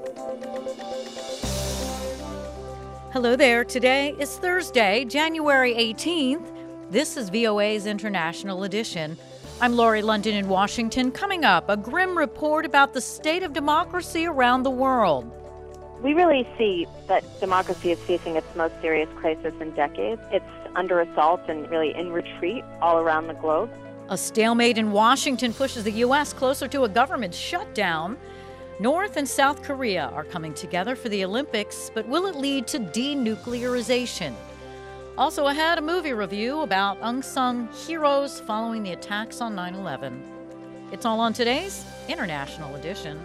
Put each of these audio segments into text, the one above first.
Hello there. Today is Thursday, January 18th. This is VOA's International Edition. I'm Laurie London in Washington. Coming up, a grim report about the state of democracy around the world. We really see that democracy is facing its most serious crisis in decades. It's under assault and really in retreat all around the globe. A stalemate in Washington pushes the U.S. closer to a government shutdown. North and South Korea are coming together for the Olympics, but will it lead to denuclearization? Also ahead, a movie review about unsung heroes following the attacks on 9/11. It's all on today's International Edition.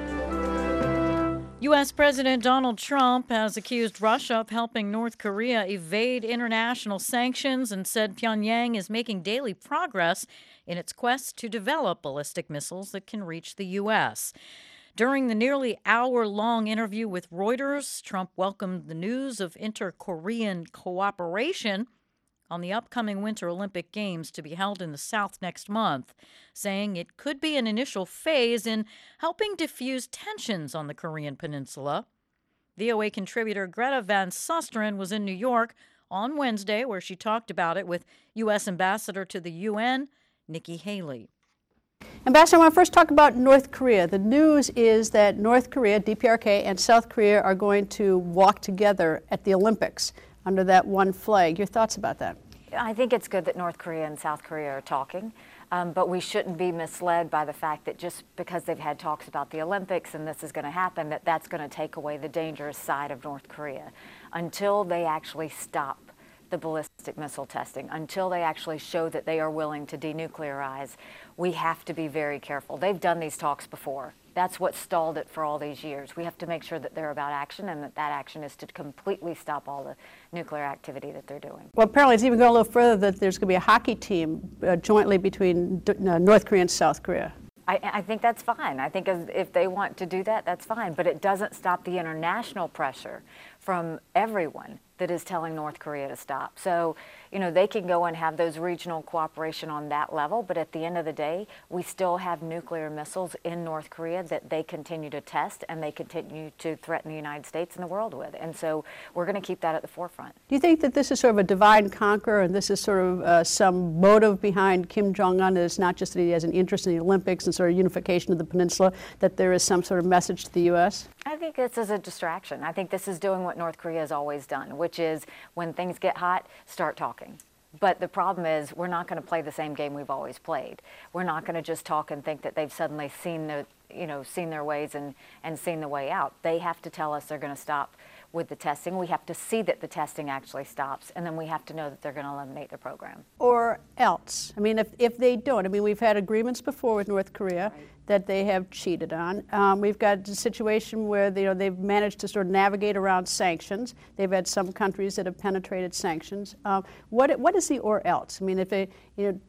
U.S. President Donald Trump has accused Russia of helping North Korea evade international sanctions and said Pyongyang is making daily progress in its quest to develop ballistic missiles that can reach the U.S. During the nearly hour-long interview with Reuters, Trump welcomed the news of inter-Korean cooperation on the upcoming Winter Olympic Games to be held in the South next month, saying it could be an initial phase in helping diffuse tensions on the Korean peninsula. VOA contributor Greta Van Susteren was in New York on Wednesday, where she talked about it with U.S. Ambassador to the UN, Nikki Haley. Ambassador, I want to first talk about North Korea. The news is that North Korea, DPRK, and South Korea are going to walk together at the Olympics under that one flag. Your thoughts about that? I think it's good that North Korea and South Korea are talking, but we shouldn't be misled by the fact that just because they've had talks about the Olympics and this is going to happen, that that's going to take away the dangerous side of North Korea. Until they actually stop the ballistic missile testing, until they actually show that they are willing to denuclearize, we have to be very careful. They've done these talks before. That's what stalled it for all these years. We have to make sure that they're about action and that that action is to completely stop all the nuclear activity that they're doing. Well, apparently it's even going a little further that there's going to be a hockey team jointly between North Korea and South Korea. I think that's fine. I think if they want to do that, that's fine. But it doesn't stop the international pressure from everyone that is telling North Korea to stop. So, you know, they can go and have those regional cooperation on that level, but at the end of the day, we still have nuclear missiles in North Korea that they continue to test and they continue to threaten the United States and the world with. And so we're going to keep that at the forefront. Do you think that this is sort of a divide and conquer, and this is sort of some motive behind Kim Jong-un? It's not just that he has an interest in the Olympics and sort of unification of the peninsula, that there is some sort of message to the U.S.? I think this is a distraction. I think this is doing what North Korea has always done, which is when things get hot, start talking. But the problem is we're not going to play the same game we've always played. We're not going to just talk and think that they've suddenly seen their ways and seen the way out. They have to tell us they're going to stop with the testing. We have to see that the testing actually stops, and then we have to know that they're going to eliminate the program. Or else. I mean, if they don't. I mean, we've had agreements before with North Korea that they have cheated on. We've got a situation where they've managed to sort of navigate around sanctions. They've had some countries that have penetrated sanctions. What is the or else? I mean, if they,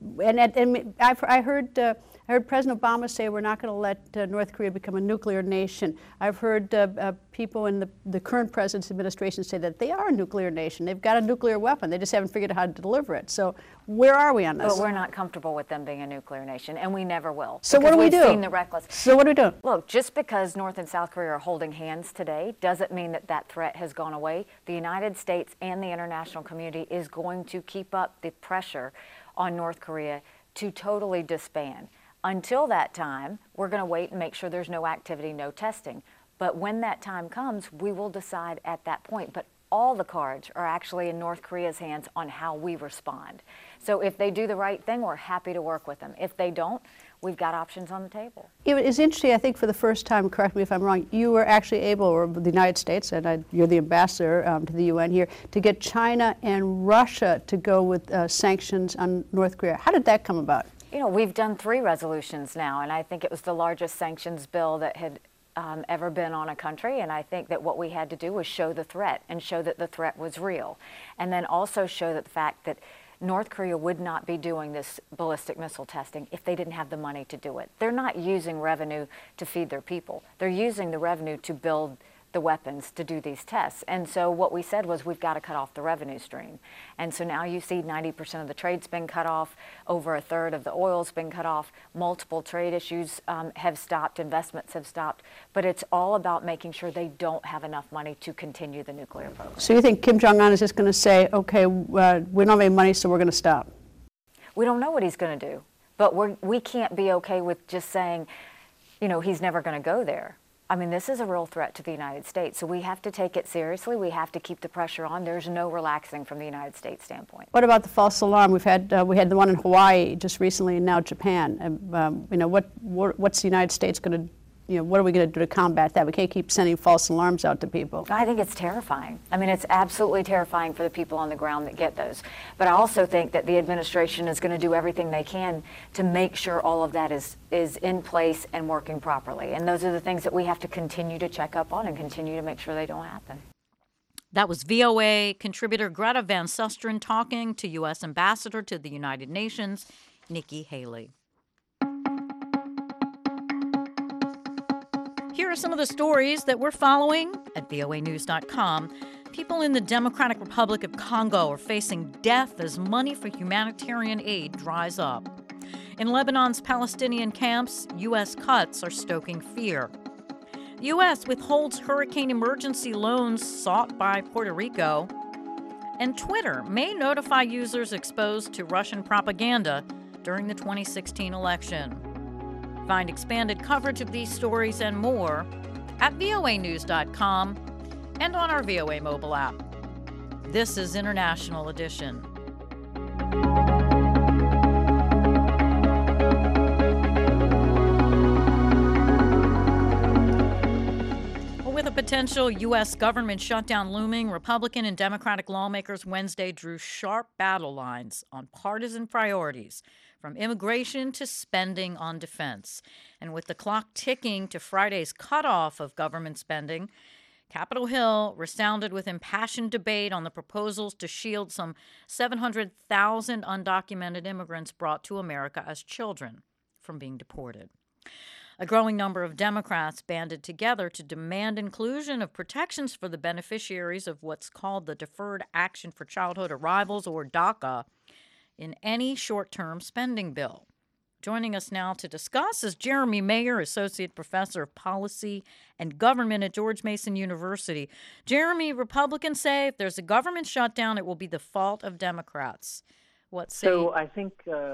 I heard President Obama say we're not going to let North Korea become a nuclear nation. I've heard people in the current president's administration say that they are a nuclear nation. They've got a nuclear weapon. They just haven't figured out how to deliver it. So where are we on this? But we're not comfortable with them being a nuclear nation, and we never will. So what do we do? We've seen the reckless. So what do we do? Look, just because North and South Korea are holding hands today doesn't mean that that threat has gone away. The United States and the international community is going to keep up the pressure on North Korea to totally disband. Until that time, we're going to wait and make sure there's no activity, no testing. But when that time comes, we will decide at that point. But all the cards are actually in North Korea's hands on how we respond. So if they do the right thing, we're happy to work with them. If they don't, we've got options on the table. It is interesting, I think, for the first time, correct me if I'm wrong, you were actually able, or the United States, and you're the ambassador to the UN here, to get China and Russia to go with sanctions on North Korea. How did that come about? You know, we've done 3 resolutions now, and I think it was the largest sanctions bill that had ever been on a country, and I think that what we had to do was show the threat and show that the threat was real, and then also show that the fact that North Korea would not be doing this ballistic missile testing if they didn't have the money to do it. They're not using revenue to feed their people. They're using the revenue to build the weapons to do these tests. And so what we said was we've got to cut off the revenue stream. And so now you see 90% of the trade's been cut off, over a third of the oil's been cut off, multiple trade issues have stopped, investments have stopped, but it's all about making sure they don't have enough money to continue the nuclear program. So you think Kim Jong-un is just going to say, okay, we don't have any money, so we're going to stop? We don't know what he's going to do, but we can't be okay with just saying, he's never going to go there. I mean, this is a real threat to the United States, so we have to take it seriously. We have to keep the pressure on. There's no relaxing from the United States standpoint. What about the false alarm? We had the one in Hawaii just recently, and now Japan. What's the United States going to what are we going to do to combat that? We can't keep sending false alarms out to people. I think it's terrifying. I mean, it's absolutely terrifying for the people on the ground that get those. But I also think that the administration is going to do everything they can to make sure all of that is in place and working properly. And those are the things that we have to continue to check up on and continue to make sure they don't happen. That was VOA contributor Greta Van Susteren talking to U.S. Ambassador to the United Nations, Nikki Haley. Here are some of the stories that we're following at voanews.com. People in the Democratic Republic of Congo are facing death as money for humanitarian aid dries up. In Lebanon's Palestinian camps, U.S. cuts are stoking fear. The U.S. withholds hurricane emergency loans sought by Puerto Rico. And Twitter may notify users exposed to Russian propaganda during the 2016 election. Find expanded coverage of these stories and more at voanews.com and on our VOA mobile app. This is International Edition. With a potential U.S. government shutdown looming, Republican and Democratic lawmakers Wednesday drew sharp battle lines on partisan priorities, from immigration to spending on defense. And with the clock ticking to Friday's cutoff of government spending, Capitol Hill resounded with impassioned debate on the proposals to shield some 700,000 undocumented immigrants brought to America as children from being deported. A growing number of Democrats banded together to demand inclusion of protections for the beneficiaries of what's called the Deferred Action for Childhood Arrivals, or DACA, in any short-term spending bill. Joining us now to discuss is Jeremy Mayer, Associate Professor of Policy and Government at George Mason University. Jeremy, Republicans say if there's a government shutdown, it will be the fault of Democrats. What say? So I think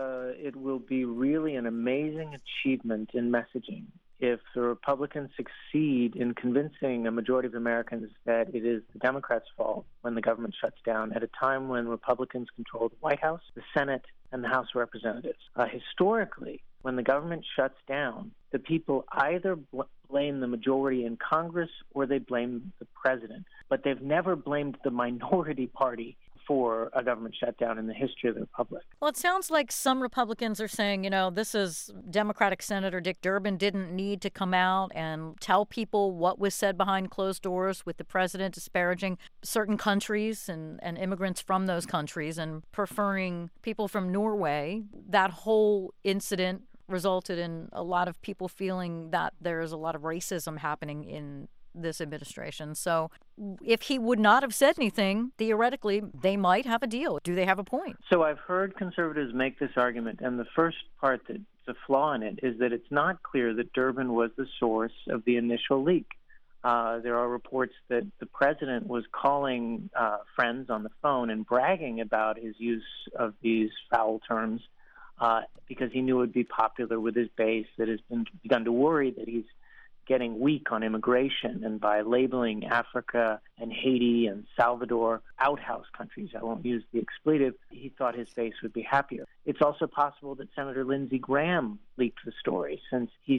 it will be really an amazing achievement in messaging if the Republicans succeed in convincing a majority of Americans that it is the Democrats' fault when the government shuts down at a time when Republicans control the White House, the Senate, and the House of Representatives. Historically, when the government shuts down, the people either blame the majority in Congress or they blame the president. But they've never blamed the minority party for a government shutdown in the history of the republic. Well, it sounds like some Republicans are saying, this is Democratic Senator Dick Durbin didn't need to come out and tell people what was said behind closed doors with the president disparaging certain countries and immigrants from those countries and preferring people from Norway. That whole incident resulted in a lot of people feeling that there's a lot of racism happening in this administration. So if he would not have said anything, theoretically, they might have a deal. Do they have a point? So I've heard conservatives make this argument, and the first part that's a flaw in it is that it's not clear that Durbin was the source of the initial leak. There are reports that the president was calling friends on the phone and bragging about his use of these foul terms because he knew it would be popular with his base that has begun to worry that he's getting weak on immigration, and by labeling Africa and Haiti and Salvador outhouse countries, I won't use the expletive, he thought his base would be happier. It's also possible that Senator Lindsey Graham leaked the story, since he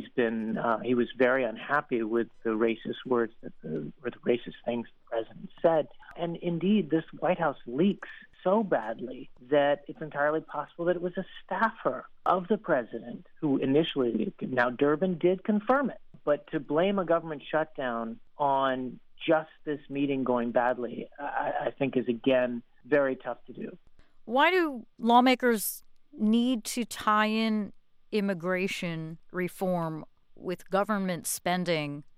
was very unhappy with the racist words or the racist things the president said. And indeed, this White House leaks so badly that it's entirely possible that it was a staffer of the president who initially leaked it. Now, Durbin did confirm it. But to blame a government shutdown on just this meeting going badly, I think is, again, very tough to do. Why do lawmakers need to tie in immigration reform with government spending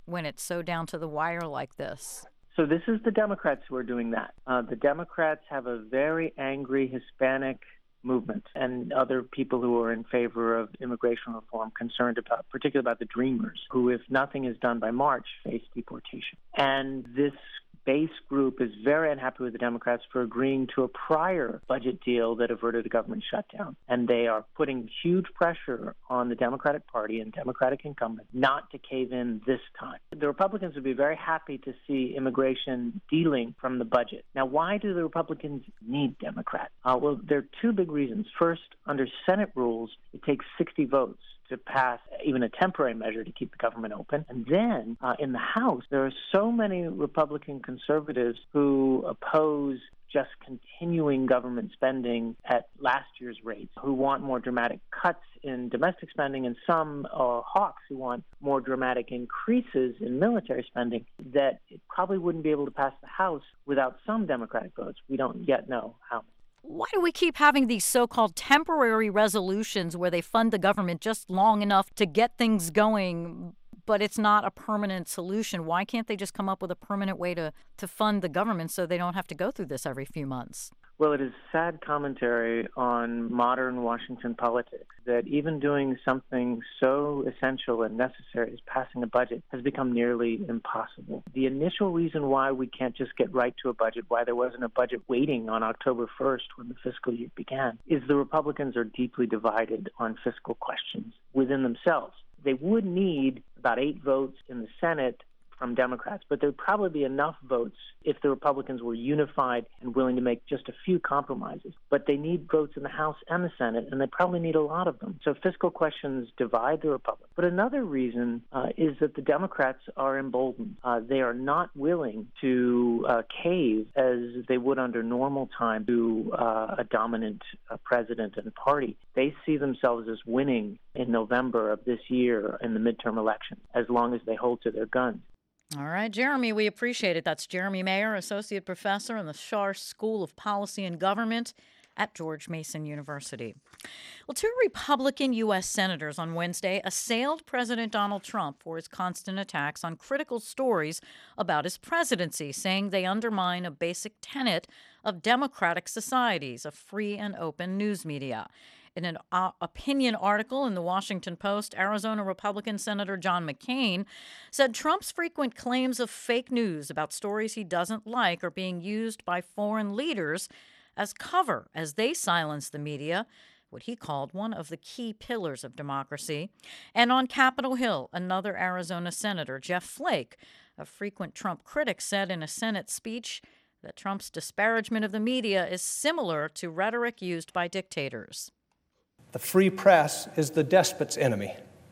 when it's so down to the wire like this? So this is the Democrats who are doing that. The Democrats have a very angry Hispanic movement and other people who are in favor of immigration reform, concerned about, particularly about the Dreamers, who, if nothing is done by March, face deportation. And this base group is very unhappy with the Democrats for agreeing to a prior budget deal that averted a government shutdown. And they are putting huge pressure on the Democratic Party and Democratic incumbents not to cave in this time. The Republicans would be very happy to see immigration dealing from the budget. Now, why do the Republicans need Democrats? Well, there are two big reasons. First, under Senate rules, it takes 60 votes to pass even a temporary measure to keep the government open. And then in the House, there are so many Republican conservatives who oppose just continuing government spending at last year's rates, who want more dramatic cuts in domestic spending, and some hawks who want more dramatic increases in military spending, that it probably wouldn't be able to pass the House without some Democratic votes. We don't yet know how many. Why do we keep having these so-called temporary resolutions where they fund the government just long enough to get things going, but it's not a permanent solution? Why can't they just come up with a permanent way to fund the government so they don't have to go through this every few months? Well, it is sad commentary on modern Washington politics that even doing something so essential and necessary as passing a budget has become nearly impossible. The initial reason why we can't just get right to a budget, why there wasn't a budget waiting on October 1st when the fiscal year began, is the Republicans are deeply divided on fiscal questions within themselves. They would need about 8 votes in the Senate from Democrats, but there would probably be enough votes if the Republicans were unified and willing to make just a few compromises. But they need votes in the House and the Senate, and they probably need a lot of them. So fiscal questions divide the Republicans. But another reason is that the Democrats are emboldened. They are not willing to cave as they would under normal time to a dominant president and party. They see themselves as winning in November of this year in the midterm election, as long as they hold to their guns. All right, Jeremy, we appreciate it. That's Jeremy Mayer, Associate Professor in the Schar School of Policy and Government at George Mason University. Well, 2 Republican U.S. senators on Wednesday assailed President Donald Trump for his constant attacks on critical stories about his presidency, saying they undermine a basic tenet of democratic societies, a free and open news media. In an opinion article in the Washington Post, Arizona Republican Senator John McCain said Trump's frequent claims of fake news about stories he doesn't like are being used by foreign leaders as cover as they silence the media, what he called one of the key pillars of democracy. And on Capitol Hill, another Arizona Senator, Jeff Flake, a frequent Trump critic, said in a Senate speech that Trump's disparagement of the media is similar to rhetoric used by dictators. The free press is the despot's enemy,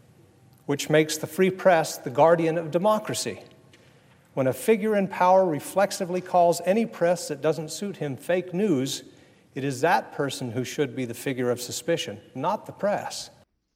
which makes the free press the guardian of democracy. When a figure in power reflexively calls any press that doesn't suit him fake news, it is that person who should be the figure of suspicion, not the press.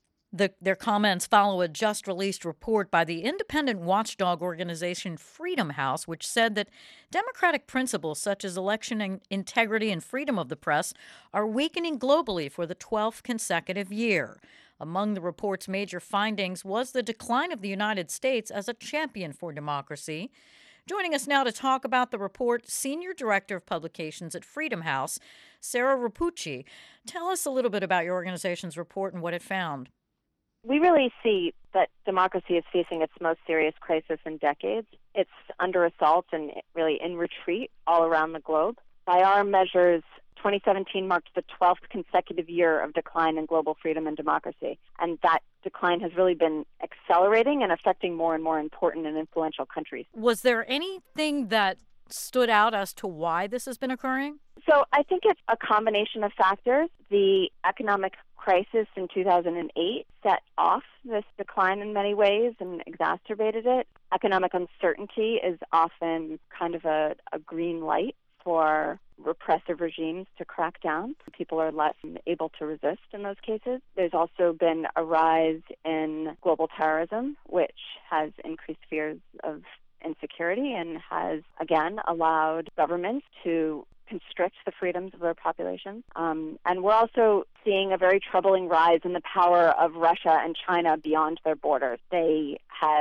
Their comments follow a just-released report by the independent watchdog organization Freedom House, which said that democratic principles such as election integrity and freedom of the press are weakening globally for the 12th consecutive year. Among the report's major findings was the decline of the United States as a champion for democracy. Joining us now to talk about the report, Senior Director of Publications at Freedom House, Sarah Rapucci. Tell us a little bit about your organization's report and what it found. We really see that democracy is facing its most serious crisis in decades. It's under assault and really in retreat all around the globe. By our measures, 2017 marked the 12th consecutive year of decline in global freedom and democracy. And that decline has really been accelerating and affecting more and more important and influential countries. Was there anything that stood out as to why this has been occurring? So I think it's a combination of factors. The economic crisis in 2008 set off this decline in many ways and exacerbated it. Economic uncertainty is often kind of a green light for repressive regimes to crack down. People are less able to resist in those cases. There's also been a rise in global terrorism, which has increased fears of insecurity and has, again, allowed governments to constrict the freedoms of their populations. And we're also seeing a very troubling rise in the power of Russia and China beyond their borders. They have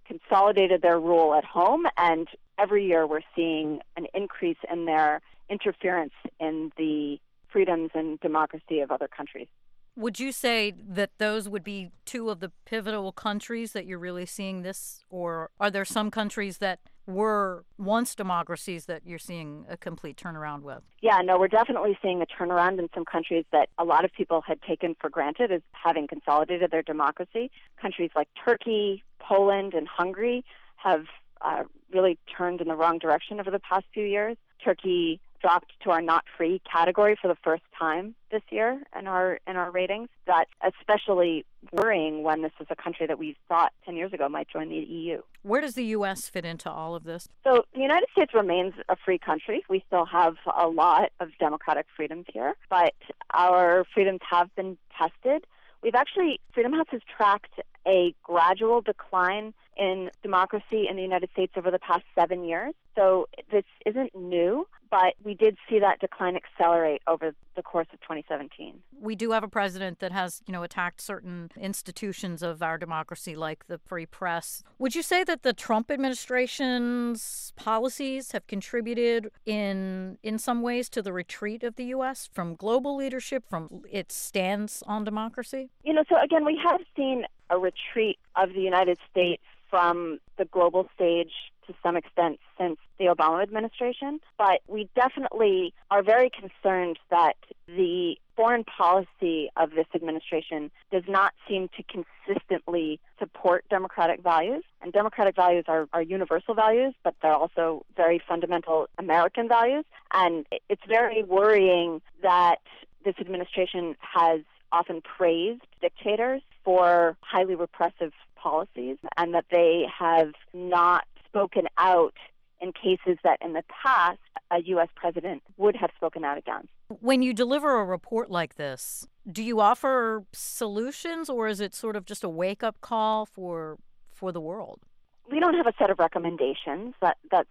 consolidated their rule at home, and every year we're seeing an increase in their interference in the freedoms and democracy of other countries. Would you say that those would be two of the pivotal countries that you're really seeing this, or are there some countries that were once democracies that you're seeing a complete turnaround with? Yeah, no, we're definitely seeing a turnaround in some countries that a lot of people had taken for granted as having consolidated their democracy. Countries like Turkey, Poland, and Hungary have really turned in the wrong direction over the past few years. Turkey dropped to our not free category for the first time this year in our ratings. That's especially worrying when this is a country that we thought 10 years ago might join the EU. Where does the U.S. fit into all of this? So the United States remains a free country. We still have a lot of democratic freedoms here, but our freedoms have been tested. Freedom House has tracked a gradual decline in democracy in the United States over the past 7 years. So this isn't new, but we did see that decline accelerate over the course of 2017. We do have a president that has, attacked certain institutions of our democracy, like the free press. Would you say that the Trump administration's policies have contributed in some ways to the retreat of the U.S. from global leadership, from its stance on democracy? So again, we have seen a retreat of the United States from the global stage to some extent since the Obama administration, but we definitely are very concerned that the foreign policy of this administration does not seem to consistently support democratic values. And democratic values are universal values, but they're also very fundamental American values. And it's very worrying that this administration has often praised dictators for highly repressive policies, and that they have not spoken out in cases that in the past a U.S. president would have spoken out against. When you deliver a report like this, do you offer solutions, or is it sort of just a wake-up call for the world? We don't have a set of recommendations. That's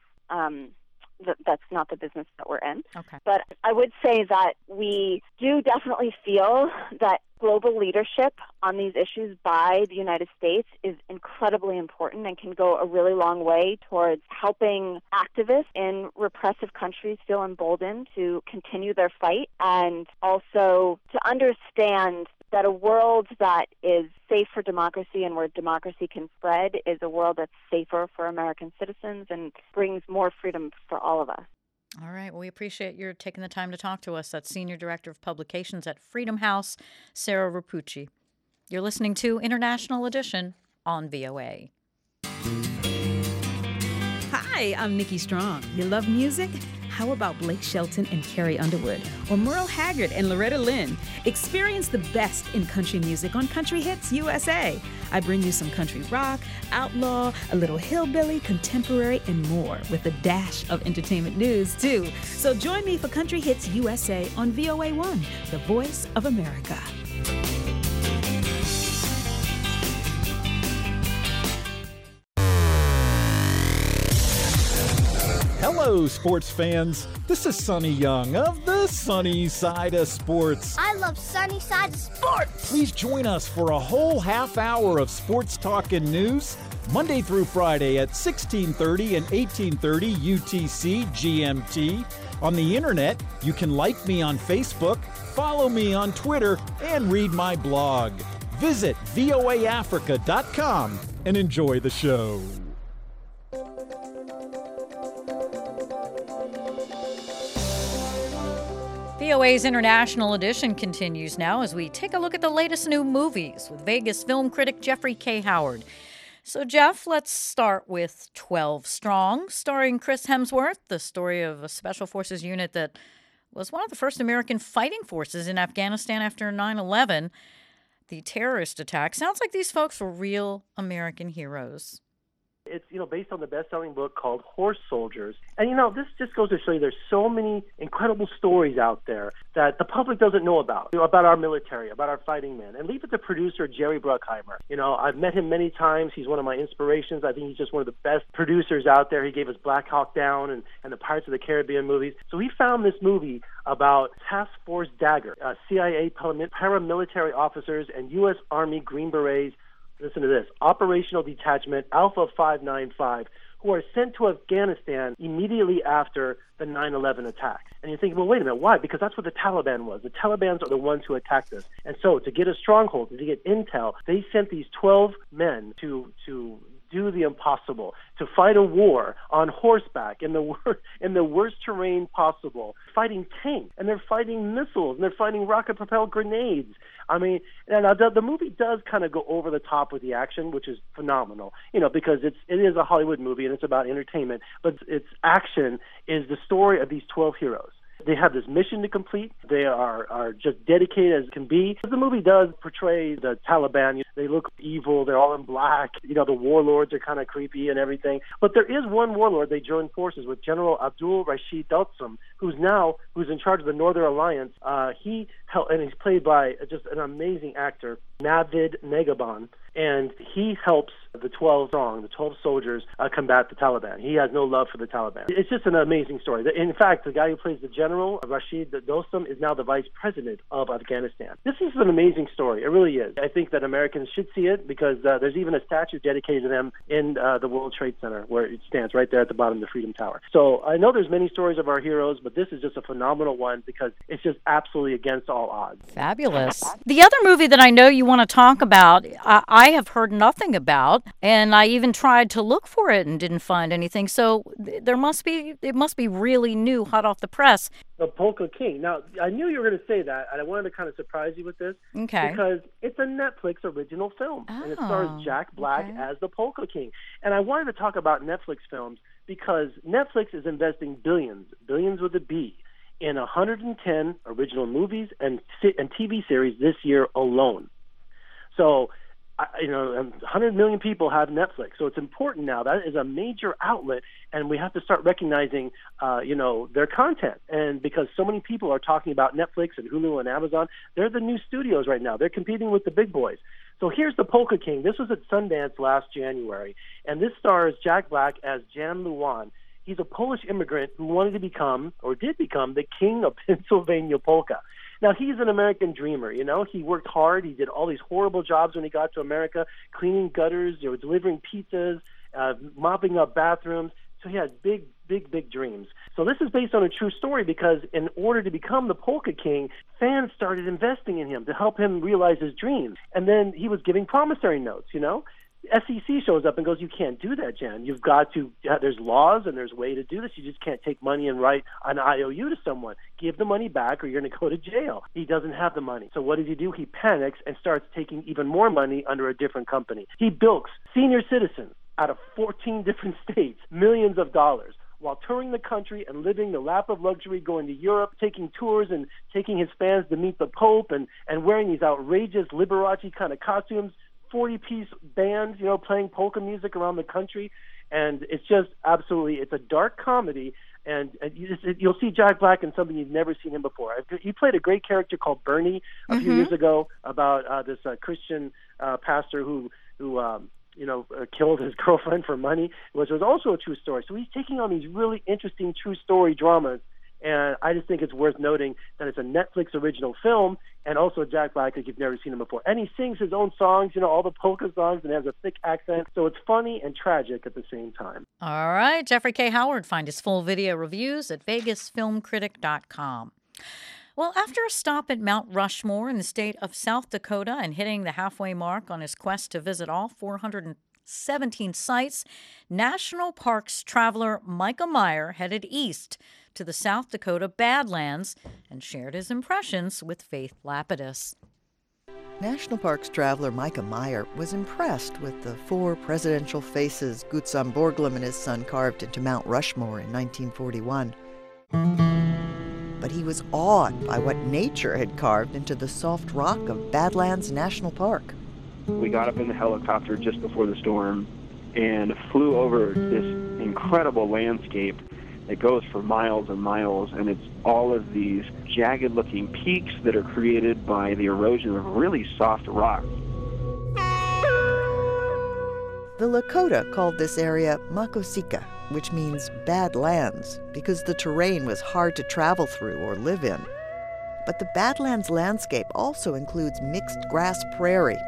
not the business that we're in. Okay. But I would say that we do definitely feel that global leadership on these issues by the United States is incredibly important and can go a really long way towards helping activists in repressive countries feel emboldened to continue their fight, and also to understand that a world that is safe for democracy and where democracy can spread is a world that's safer for American citizens and brings more freedom for all of us. All right. Well, we appreciate your taking the time to talk to us. That's Senior Director of Publications at Freedom House, Sarah Rapucci. You're listening to International Edition on VOA. Hi, I'm Nikki Strong. You love music? How about Blake Shelton and Carrie Underwood? Or Merle Haggard and Loretta Lynn? Experience the best in country music on Country Hits USA. I bring you some country rock, outlaw, a little hillbilly, contemporary, and more, with a dash of entertainment news, too. So join me for Country Hits USA on VOA1, the voice of America. Hello, sports fans. This is Sonny Young of the Sunny Side of Sports. I love Sunny Side of Sports. Please join us for a whole half hour of sports talk and news, Monday through Friday at 1630 and 1830 UTC GMT. On the internet, you can like me on Facebook, follow me on Twitter, and read my blog. Visit voaafrica.com and enjoy the show. VOA's International Edition continues now as we take a look at the latest new movies with Vegas film critic Jeffrey K. Howard. So, Jeff, let's start with 12 Strong, starring Chris Hemsworth, the story of a special forces unit that was one of the first American fighting forces in Afghanistan after 9/11. The terrorist attack. Sounds like these folks were real American heroes. It's, based on the best-selling book called Horse Soldiers. And, this just goes to show you there's so many incredible stories out there that the public doesn't know about our military, about our fighting men. And leave it to producer Jerry Bruckheimer. I've met him many times. He's one of my inspirations. I think he's just one of the best producers out there. He gave us Black Hawk Down and the Pirates of the Caribbean movies. So he found this movie about Task Force Dagger, CIA paramilitary officers and U.S. Army Green Berets listen to this, Operational Detachment Alpha 595, who are sent to Afghanistan immediately after the 9/11 attacks. And you think, well, wait a minute, why? Because that's what the Taliban was. The Taliban are the ones who attacked us. And so to get a stronghold, to get intel, they sent these 12 men to do the impossible, to fight a war on horseback in the worst terrain possible, fighting tanks, and they're fighting missiles, and they're fighting rocket-propelled grenades. I mean, and the movie does kind of go over the top with the action, which is phenomenal, because it is a Hollywood movie and it's about entertainment, but its action is the story of these 12 heroes. They have this mission to complete. They are just dedicated as can be. The movie does portray the Taliban. They look evil. They're all in black. The warlords are kind of creepy and everything. But there is one warlord they join forces with, General Abdul Rashid Dotsum, who's in charge of the Northern Alliance. He's played by just an amazing actor, Navid Negaban. And he helps the 12 soldiers combat the Taliban. He has no love for the Taliban. It's just an amazing story. In fact, the guy who plays the general, Rashid Dotsum, is now the vice president of Afghanistan. This is an amazing story. It really is. I think that Americans should see it because there's even a statue dedicated to them in the World Trade Center where it stands right there at the bottom of the Freedom Tower. So I know there's many stories of our heroes, but this is just a phenomenal one because it's just absolutely against all odds. Fabulous. The other movie that I know you want to talk about, I have heard nothing about, and I even tried to look for it and didn't find anything. So it must be really new, hot off the press. The Polka King. Now, I knew you were going to say that, and I wanted to kind of surprise you with this. Okay. Because it's a Netflix original film, and it stars Jack Black as the Polka King. And I wanted to talk about Netflix films because Netflix is investing billions with a B, in 110 original movies and TV series this year alone. So 100 million people have Netflix, so it's important now. That is a major outlet, and we have to start recognizing, their content. And because so many people are talking about Netflix and Hulu and Amazon, they're the new studios right now. They're competing with the big boys. So here's the Polka King. This was at Sundance last January, and this stars Jack Black as Jan Luan. He's a Polish immigrant who wanted to become, or did become, the king of Pennsylvania polka. Now, he's an American dreamer, He worked hard. He did all these horrible jobs when he got to America, cleaning gutters, delivering pizzas, mopping up bathrooms. So he had big dreams. So this is based on a true story because in order to become the Polka King, fans started investing in him to help him realize his dreams. And then he was giving promissory notes, SEC shows up and goes, you can't do that, Jan. You've got to, there's laws and there's a way to do this. You just can't take money and write an IOU to someone. Give the money back or you're going to go to jail. He doesn't have the money. So what does he do? He panics and starts taking even more money under a different company. He bilks senior citizens out of 14 different states, millions of dollars, while touring the country and living the lap of luxury, going to Europe, taking tours and taking his fans to meet the Pope and wearing these outrageous Liberace kind of costumes, 40-piece bands, playing polka music around the country. And it's just absolutely, it's a dark comedy. And you'll see Jack Black in something you've never seen him before. He played a great character called Bernie a few years ago about this Christian pastor who killed his girlfriend for money, which was also a true story. So he's taking on these really interesting true story dramas. And I just think it's worth noting that it's a Netflix original film, and also Jack Black, if you've never seen him before. And he sings his own songs, all the polka songs, and has a thick accent. So it's funny and tragic at the same time. All right. Jeffrey K. Howard. Find his full video reviews at vegasfilmcritic.com. Well, after a stop at Mount Rushmore in the state of South Dakota and hitting the halfway mark on his quest to visit all 417 sites, National Parks traveler Micah Meyer headed east to the South Dakota Badlands and shared his impressions with Faith Lapidus. National Parks traveler Micah Meyer was impressed with the 4 presidential faces Gutzon Borglum and his son carved into Mount Rushmore in 1941. But he was awed by what nature had carved into the soft rock of Badlands National Park. We got up in the helicopter just before the storm and flew over this incredible landscape that goes for miles and miles, and it's all of these jagged-looking peaks that are created by the erosion of really soft rock. The Lakota called this area Makosika, which means bad lands, because the terrain was hard to travel through or live in. But the Badlands landscape also includes mixed grass prairie,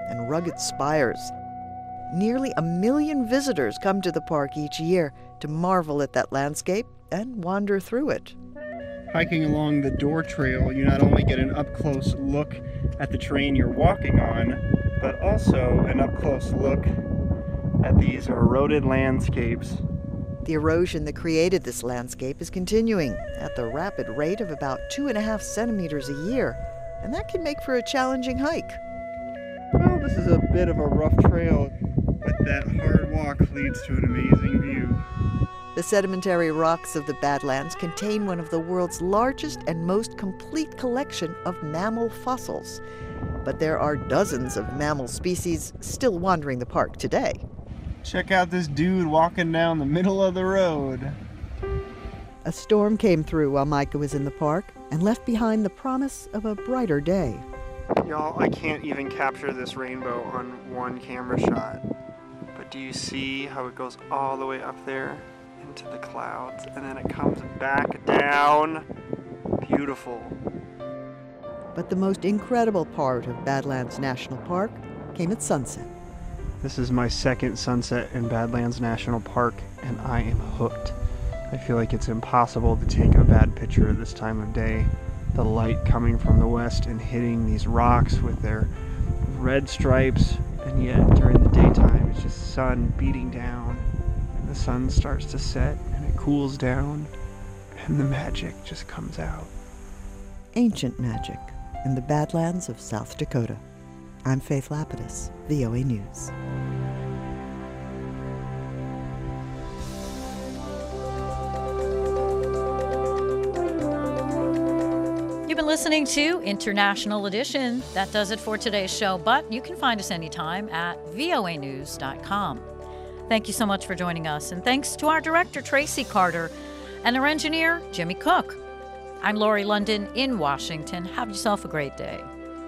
and rugged spires. Nearly 1 million visitors come to the park each year to marvel at that landscape and wander through it. Hiking along the Door Trail, you not only get an up-close look at the terrain you're walking on, but also an up-close look at these eroded landscapes. The erosion that created this landscape is continuing at the rapid rate of about 2.5 centimeters a year, and that can make for a challenging hike. Well, this is a bit of a rough trail, but that hard walk leads to an amazing view. The sedimentary rocks of the Badlands contain one of the world's largest and most complete collection of mammal fossils. But there are dozens of mammal species still wandering the park today. Check out this dude walking down the middle of the road. A storm came through while Micah was in the park and left behind the promise of a brighter day. Y'all, I can't even capture this rainbow on one camera shot. But do you see how it goes all the way up there into the clouds and then it comes back down? Beautiful. But the most incredible part of Badlands National Park came at sunset. This is my second sunset in Badlands National Park, and I am hooked. I feel like it's impossible to take a bad picture this time of day. The light coming from the west and hitting these rocks with their red stripes, and yet during the daytime it's just sun beating down, and the sun starts to set and it cools down, and the magic just comes out. Ancient magic in the Badlands of South Dakota. I'm Faith Lapidus, VOA News. You've been listening to International Edition. That does it for today's show, but you can find us anytime at voanews.com. Thank you so much for joining us, and thanks to our director, Tracy Carter, and our engineer, Jimmy Cook. I'm Lori London in Washington. Have yourself a great day.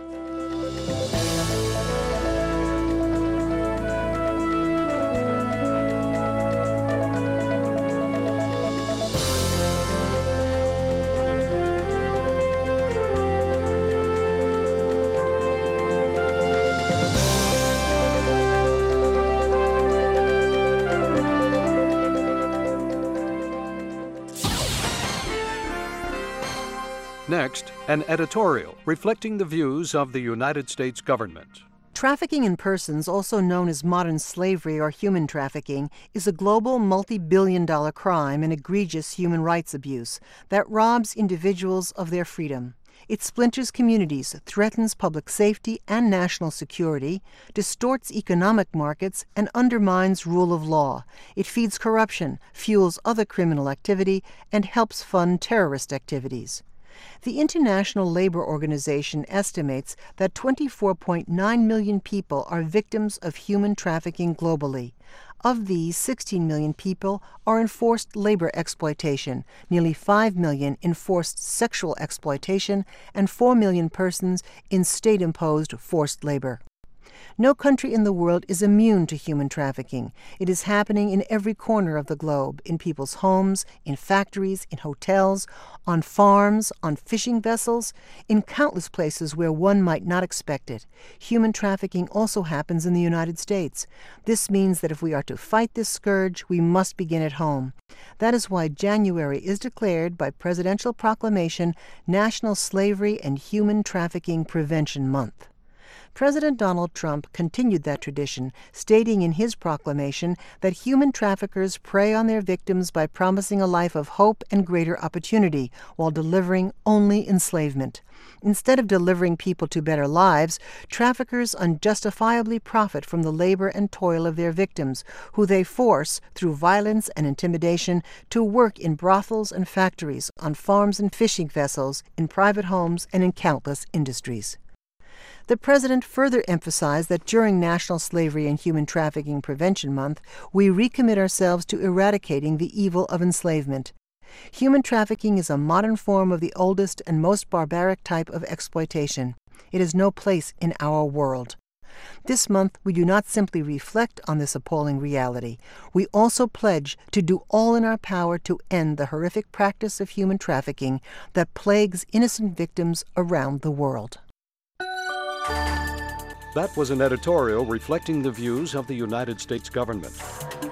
Next, an editorial reflecting the views of the United States government. Trafficking in persons, also known as modern slavery or human trafficking, is a global multi-billion-dollar crime and egregious human rights abuse that robs individuals of their freedom. It splinters communities, threatens public safety and national security, distorts economic markets, and undermines rule of law. It feeds corruption, fuels other criminal activity, and helps fund terrorist activities. The International Labor Organization estimates that 24.9 million people are victims of human trafficking globally. Of these, 16 million people are in forced labor exploitation, nearly 5 million in forced sexual exploitation, and 4 million persons in state-imposed forced labor. No country in the world is immune to human trafficking. It is happening in every corner of the globe, in people's homes, in factories, in hotels, on farms, on fishing vessels, in countless places where one might not expect it. Human trafficking also happens in the United States. This means that if we are to fight this scourge, we must begin at home. That is why January is declared by presidential proclamation National Slavery and Human Trafficking Prevention Month. President Donald Trump continued that tradition, stating in his proclamation that human traffickers prey on their victims by promising a life of hope and greater opportunity, while delivering only enslavement. Instead of delivering people to better lives, traffickers unjustifiably profit from the labor and toil of their victims, who they force, through violence and intimidation, to work in brothels and factories, on farms and fishing vessels, in private homes, and in countless industries. The President further emphasized that during National Slavery and Human Trafficking Prevention Month, we recommit ourselves to eradicating the evil of enslavement. Human trafficking is a modern form of the oldest and most barbaric type of exploitation. It has no place in our world. This month, we do not simply reflect on this appalling reality. We also pledge to do all in our power to end the horrific practice of human trafficking that plagues innocent victims around the world. That was an editorial reflecting the views of the United States government.